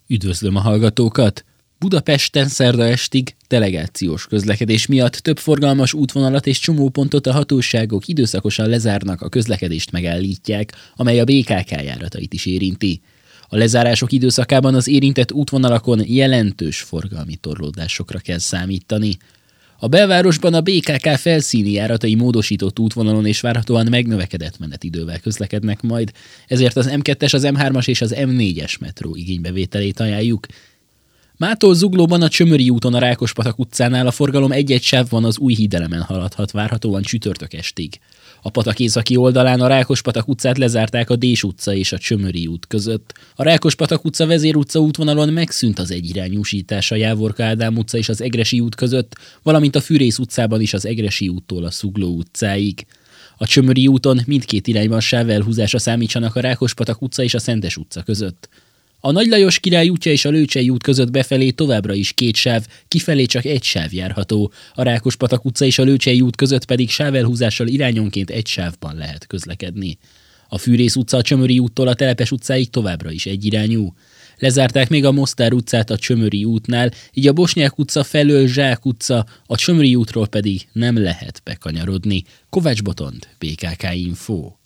Üdvözlöm a hallgatókat! Budapesten szerda estig delegációs közlekedés miatt több forgalmas útvonalat és csomópontot a hatóságok időszakosan lezárnak, a közlekedést megállítják, amely a BKK járatait is érinti. A lezárások időszakában az érintett útvonalakon jelentős forgalmi torlódásokra kell számítani. A belvárosban a BKK felszíni járatai módosított útvonalon és várhatóan megnövekedett menetidővel közlekednek majd, ezért az M2-es, az M3-as és az M4-es metró igénybevételét ajánljuk. Mától Zuglóban a Csömöri úton a Rákospatak utcánál a forgalom egy-egy sávban az Újhídelemen haladhat várhatóan csütörtök estig. A patak északi oldalán a Rákospatak utcát lezárták a Dés utca és a Csömöri út között. A Rákospatak utca Vezér utca útvonalon megszűnt az egyirányúsítás a Jávorka Ádám utca és az Egressy út között, valamint a Fűrész utcában is az Egressy úttól a Zugló utcáig. A Csömöri úton mindkét irányban sávelhúzásra számítsanak a Rákospatak utca és a Szentes utca között. A Nagy Lajos Király útja és a Lőcsei út között befelé továbbra is két sáv, kifelé csak egy sáv járható. A Rákospatak utca és a Lőcsei út között pedig sávelhúzással irányonként egy sávban lehet közlekedni. A Fűrész utca a Csömöri úttól a Telepes utcáig továbbra is egyirányú. Lezárták még a Mostár utcát a Csömöri útnál, így a Bosnyák utca felől Zsák utca, a Csömöri útról pedig nem lehet bekanyarodni. Kovács Botond, BKK Info.